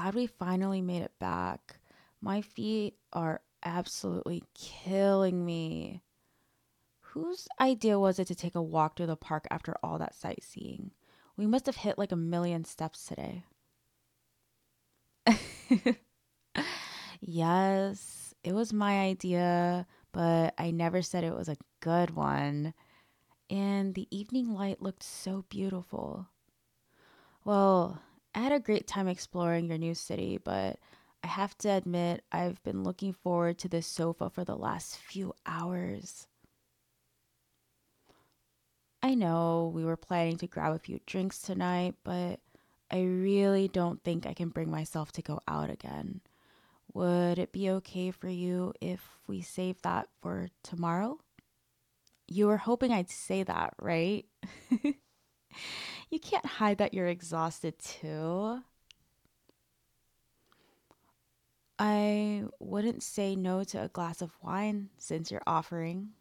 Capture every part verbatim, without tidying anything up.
glad we finally made it back. My feet are absolutely killing me. Whose idea was it to take a walk through the park after all that sightseeing? We must have hit like a million steps today. Yes, it was my idea, but I never said it was a good one. And the evening light looked so beautiful. Well, I had a great time exploring your new city, but I have to admit, I've been looking forward to this sofa for the last few hours. I know we were planning to grab a few drinks tonight, but I really don't think I can bring myself to go out again. Would it be okay for you if we save that for tomorrow? You were hoping I'd say that, right? You can't hide that you're exhausted too. I wouldn't say no to a glass of wine since you're offering.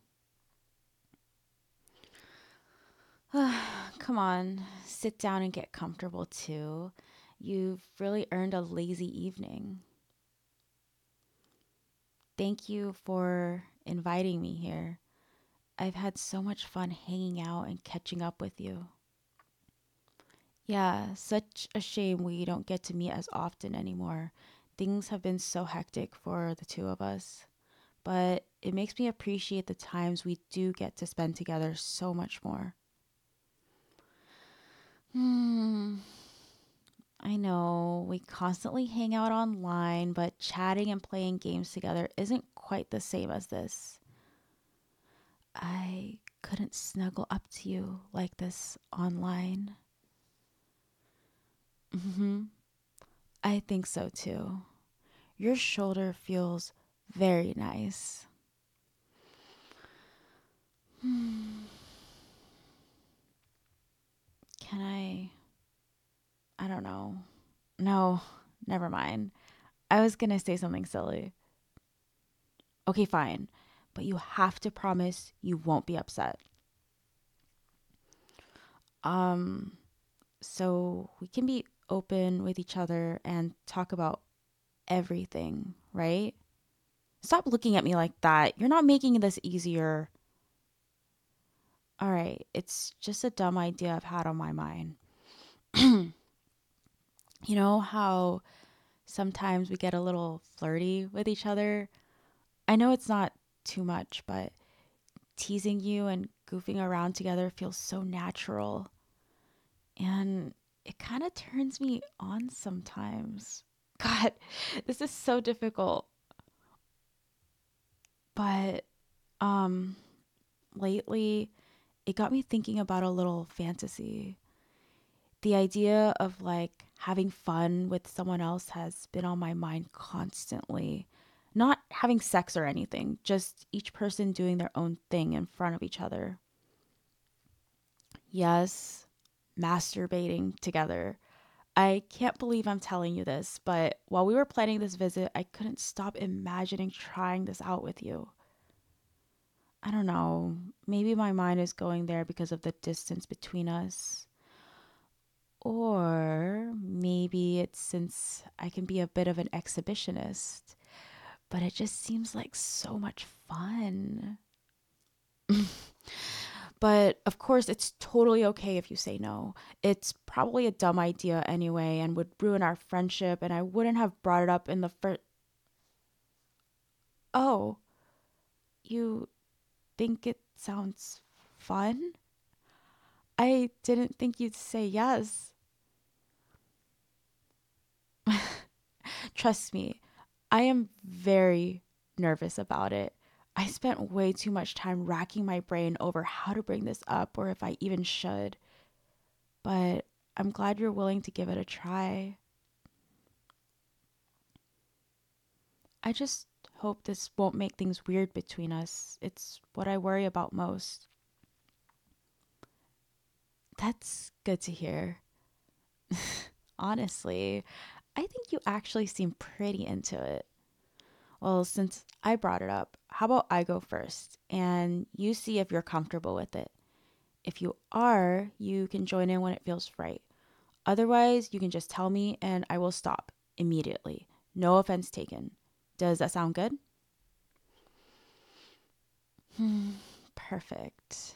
Come on, sit down and get comfortable too. You've really earned a lazy evening. Thank you for inviting me here. I've had so much fun hanging out and catching up with you. Yeah, such a shame we don't get to meet as often anymore. Things have been so hectic for the two of us, but it makes me appreciate the times we do get to spend together so much more. Hmm, I know we constantly hang out online, but chatting and playing games together isn't quite the same as this. I couldn't snuggle up to you like this online. Hmm. I think so too. Your shoulder feels very nice. Hmm. Can I? I don't know. No, never mind. I was gonna say something silly. Okay, fine. But you have to promise you won't be upset. Um, so we can be open with each other and talk about everything, right? Stop looking at me like that. You're not making this easier. All right, it's just a dumb idea I've had on my mind. You know how sometimes we get a little flirty with each other? I know it's not too much, but teasing you and goofing around together feels so natural. And it kind of turns me on sometimes. God, this is so difficult. But um lately it got me thinking about a little fantasy. The idea of like having fun with someone else has been on my mind constantly. Not having sex or anything, just each person doing their own thing in front of each other. Yes, masturbating together. I can't believe I'm telling you this, but while we were planning this visit, I couldn't stop imagining trying this out with you. I don't know. Maybe my mind is going there because of the distance between us. Or maybe it's since I can be a bit of an exhibitionist, but it just seems like so much fun. But of course, it's totally okay if you say no. It's probably a dumb idea anyway and would ruin our friendship, and I wouldn't have brought it up in the first. Oh, you think it sounds fun? I didn't think you'd say yes. Trust me, I am very nervous about it. I spent way too much time racking my brain over how to bring this up or if I even should. But I'm glad you're willing to give it a try. I just hope this won't make things weird between us. It's what I worry about most. That's good to hear. Honestly, I think you actually seem pretty into it. Well, since I brought it up, how about I go first and you see if you're comfortable with it? If you are, you can join in when it feels right. Otherwise, you can just tell me and I will stop immediately. No offense taken. Does that sound good? Hmm, perfect.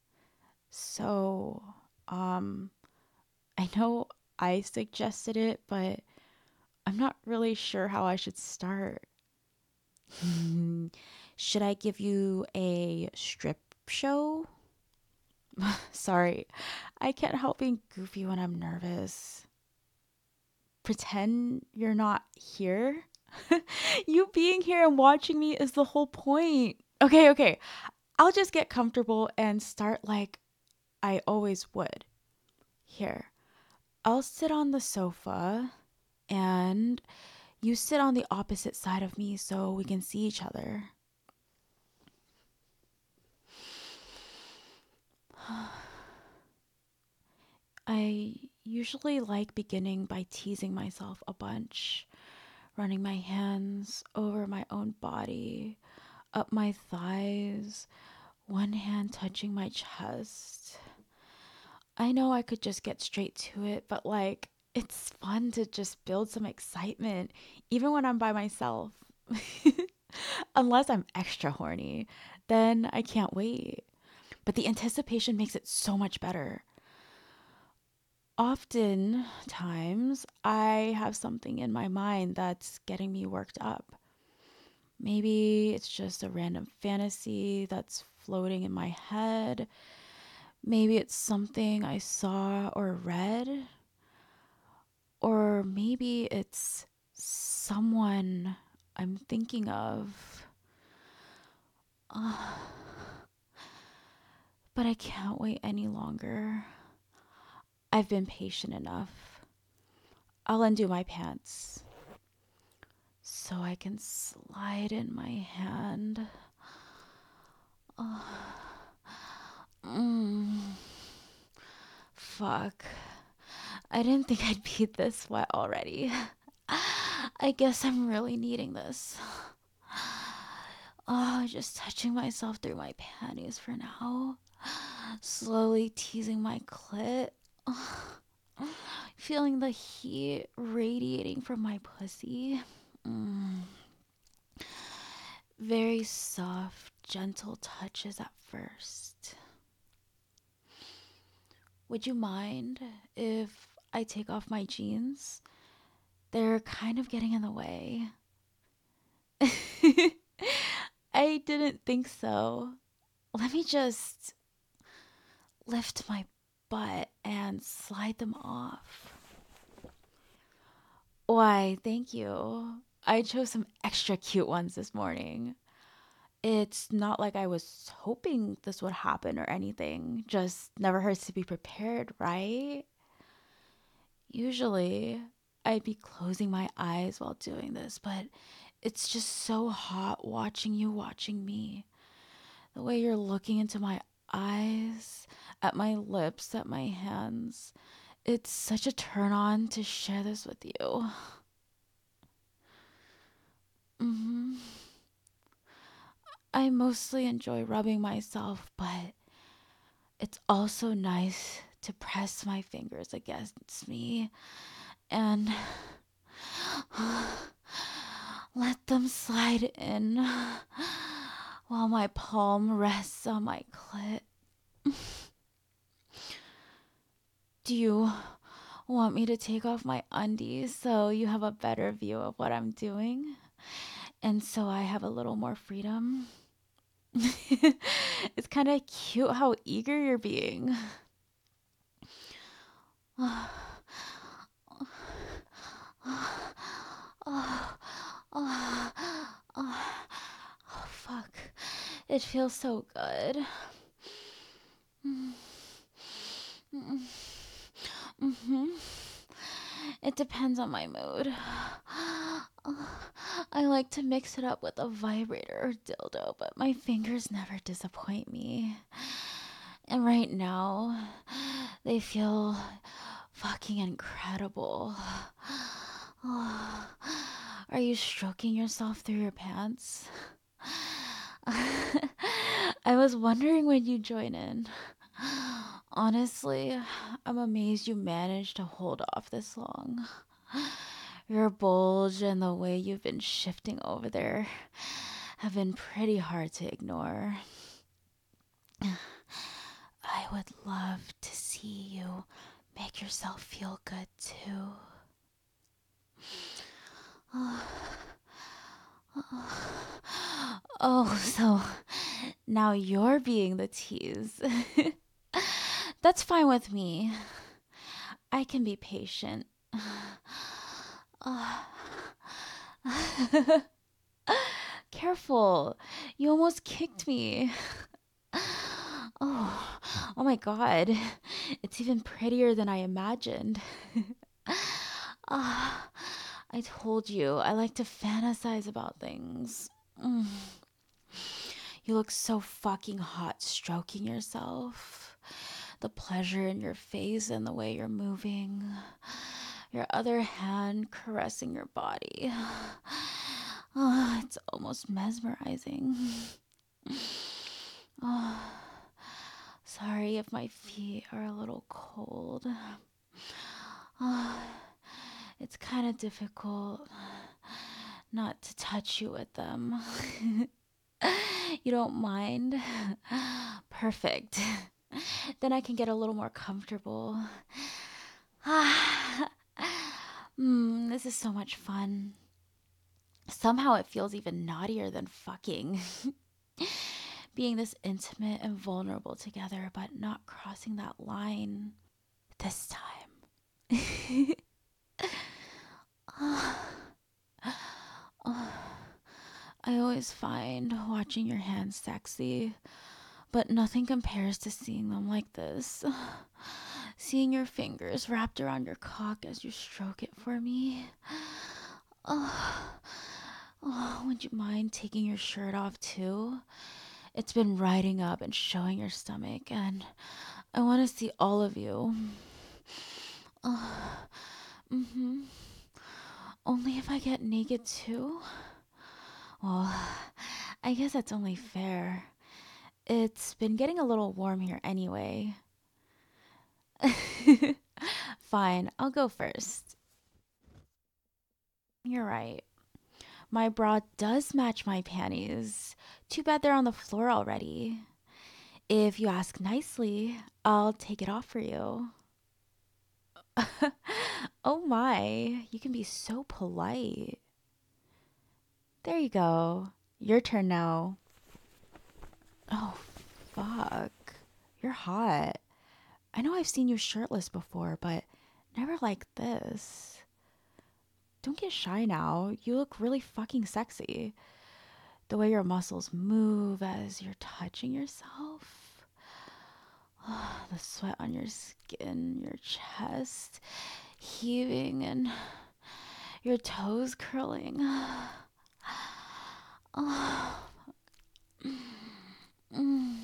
So, um, I know I suggested it, but I'm not really sure how I should start. Hmm, should I give you a strip show? Sorry, I can't help being goofy when I'm nervous. Pretend you're not here? You being here and watching me is the whole point. Okay, okay. I'll just get comfortable and start like I always would. Here, I'll sit on the sofa and you sit on the opposite side of me so we can see each other. I usually like beginning by teasing myself a bunch, running my hands over my own body, up my thighs, one hand touching my chest. I know I could just get straight to it, but like, it's fun to just build some excitement, even when I'm by myself. Unless I'm extra horny, then I can't wait. But the anticipation makes it so much better. Oftentimes, I have something in my mind that's getting me worked up. Maybe it's just a random fantasy that's floating in my head. Maybe it's something I saw or read. Or maybe it's someone I'm thinking of. Uh, but I can't wait any longer. I've been patient enough. I'll undo my pants so I can slide in my hand. Uh, mm, fuck. I didn't think I'd be this wet already. I guess I'm really needing this. Oh, just touching myself through my panties for now. Slowly teasing my clit. Feeling the heat radiating from my pussy. Mm. Very soft, gentle touches at first. Would you mind if I take off my jeans? They're kind of getting in the way. I didn't think so. Let me just lift my butt and slide them off. Why, thank you. I chose some extra cute ones this morning. It's not like I was hoping this would happen or anything. Just never hurts to be prepared, right? Usually, I'd be closing my eyes while doing this, but it's just so hot watching you watching me. The way you're looking into my eyes, at my lips, at my hands. It's such a turn on to share this with you. hmm I mostly enjoy rubbing myself, but it's also nice to press my fingers against me and let them slide in while my palm rests on my clit. Do you want me to take off my undies so you have a better view of what I'm doing? And so I have a little more freedom? It's kind of cute how eager you're being. Oh, oh, oh, oh, fuck. It feels so good. Mm-hmm. It depends on my mood. I like to mix it up with a vibrator or dildo, but my fingers never disappoint me. And right now, they feel fucking incredible. Are you stroking yourself through your pants? I was wondering when you'd join in. Honestly, I'm amazed you managed to hold off this long. Your bulge and the way you've been shifting over there have been pretty hard to ignore. I would love to see you make yourself feel good too. Oh, oh, so now you're being the tease. That's fine with me. I can be patient. Uh, Careful. You almost kicked me. Oh, oh my god. It's even prettier than I imagined. Ah, I told you, I like to fantasize about things. Mm. You look so fucking hot stroking yourself. The pleasure in your face and the way you're moving. Your other hand caressing your body. Oh, it's almost mesmerizing. Oh, sorry if my feet are a little cold. Oh, it's kind of difficult not to touch you with them. You don't mind? Perfect. Then I can get a little more comfortable. mm, this is so much fun. Somehow it feels even naughtier than fucking. Being this intimate and vulnerable together, but not crossing that line this time. oh, oh. I always find watching your hands sexy, but nothing compares to seeing them like this. Seeing your fingers wrapped around your cock as you stroke it for me. Oh, oh, would you mind taking your shirt off too? It's been riding up and showing your stomach, and I want to see all of you. Oh, mm-hmm. Only if I get naked too? Well, I guess that's only fair. It's been getting a little warm here anyway. Fine, I'll go first. You're right. My bra does match my panties. Too bad they're on the floor already. If you ask nicely, I'll take it off for you. Oh my, you can be so polite. There you go. Your turn now. Oh, fuck. You're hot. I know I've seen you shirtless before, but never like this. Don't get shy now. You look really fucking sexy. The way your muscles move as you're touching yourself. Oh, the sweat on your skin, your chest heaving, and your toes curling. Oh. Mm.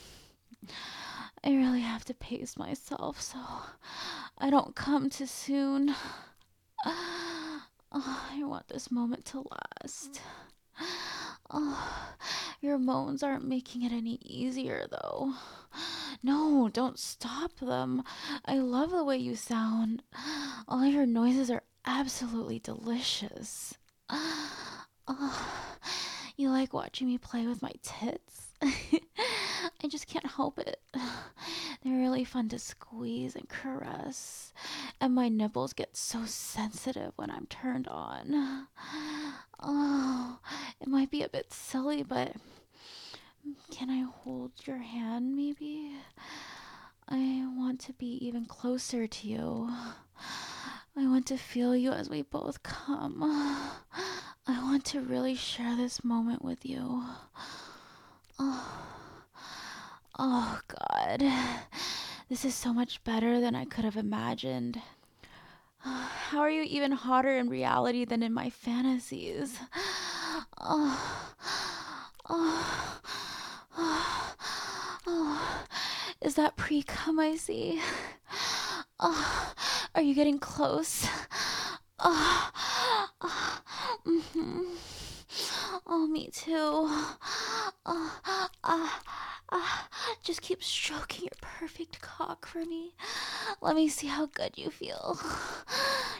I really have to pace myself so I don't come too soon. Oh, I want this moment to last. Oh, your moans aren't making it any easier, though. No, don't stop them. I love the way you sound. All your noises are absolutely delicious. Oh, you like watching me play with my tits? I just can't help it. They're really fun to squeeze and caress, and my nipples get so sensitive when I'm turned on. Oh, it might be a bit silly, but can I hold your hand maybe? I want to be even closer to you. I want to feel you as we both come. I want to really share this moment with you. Oh, oh God. This is so much better than I could have imagined. How are you even hotter in reality than in my fantasies? Oh, oh, oh, oh. Is that pre-cum I see? Oh, are you getting close? Oh, oh, mm-hmm. Oh, me too. Oh, uh, uh, just keep stroking your perfect cock for me. Let me see how good you feel.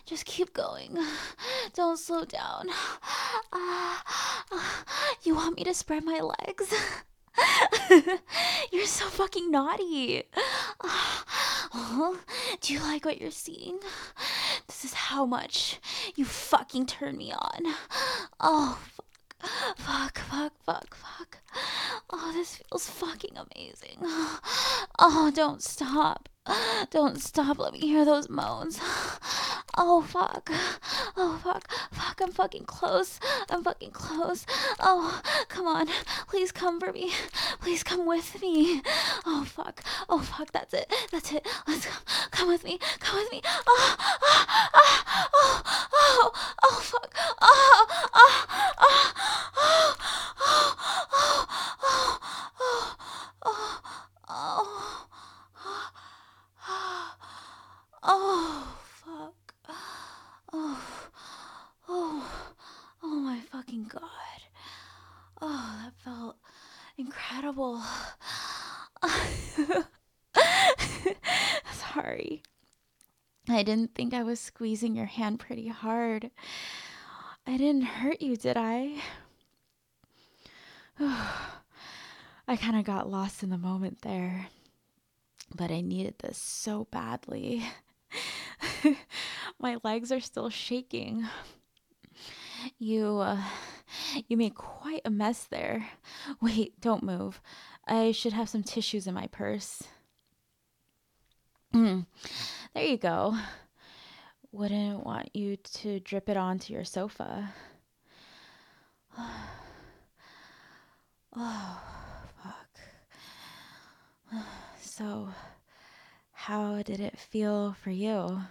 Just keep going. Don't slow down. Ah, ah, you want me to spread my legs? You're so fucking naughty. Oh, do you like what you're seeing? This is how much you fucking turn me on. Oh, fuck, fuck, fuck, fuck. Oh, this feels fucking amazing. Oh, don't stop. Don't stop. Let me hear those moans. Oh, fuck. Oh, fuck. Fuck, I'm fucking close. I'm fucking close. Oh, come on. Please come for me. Please come with me. Oh, fuck. Oh, fuck. That's it. That's it. Let's come. Come with me. Come with me. Oh, oh, oh, oh, oh, oh, fuck. Oh, oh, oh, oh, oh, oh, oh, oh, oh, oh, oh, oh, fuck. Oh, oh, oh my fucking God. Oh, that felt incredible. Sorry. I didn't think I was squeezing your hand pretty hard. I didn't hurt you, did I? I kind of got lost in the moment there. But I needed this so badly. My legs are still shaking. You, uh, you made quite a mess there. Wait, don't move. I should have some tissues in my purse. Mm, there you go. Wouldn't want you to drip it onto your sofa. Oh, fuck. So, how did it feel for you?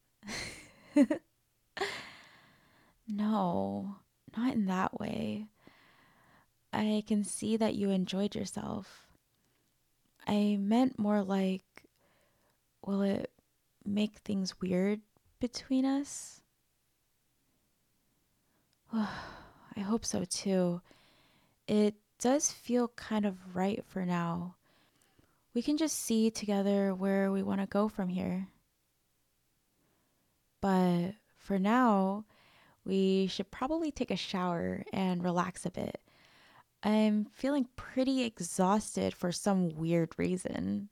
No, not in that way. I can see that you enjoyed yourself. I meant more like, will it make things weird between us? I hope so too. It does feel kind of right for now. We can just see together where we want to go from here. But for now, we should probably take a shower and relax a bit. I'm feeling pretty exhausted for some weird reason.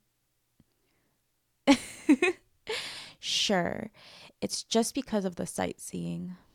Sure, it's just because of the sightseeing.